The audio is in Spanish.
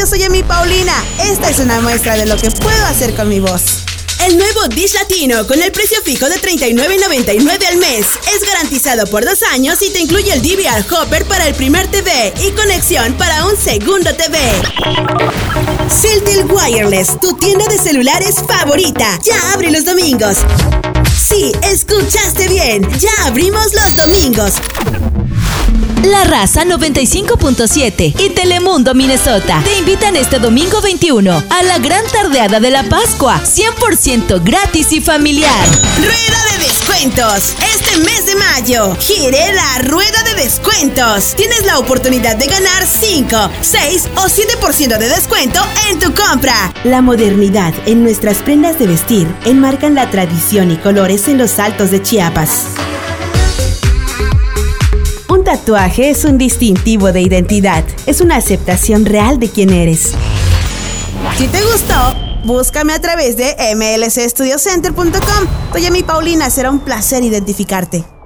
yo soy Emi Paulina. Esta es una muestra de lo que puedo hacer con mi voz. El nuevo Dish Latino con el precio fijo de $39.99 al mes es garantizado por 2 años y te incluye el DVR Hopper para el primer TV y conexión para un segundo TV. Celtel Wireless, tu tienda de celulares favorita, ya abre los domingos. Sí, escuchaste bien, ya abrimos los domingos. La Raza 95.7 y Telemundo Minnesota te invitan este domingo 21 a la gran tardeada de la Pascua, 100% gratis y familiar. Rueda de descuentos. Este mes de mayo, gire la rueda de descuentos. Tienes la oportunidad de ganar 5, 6 o 7% de descuento en tu compra. La modernidad en nuestras prendas de vestir enmarcan la tradición y colores en los Altos de Chiapas. Un tatuaje es un distintivo de identidad. Es una aceptación real de quién eres. Si te gustó, búscame a través de mlcstudiocenter.com. Soy Emi Paulina, será un placer identificarte.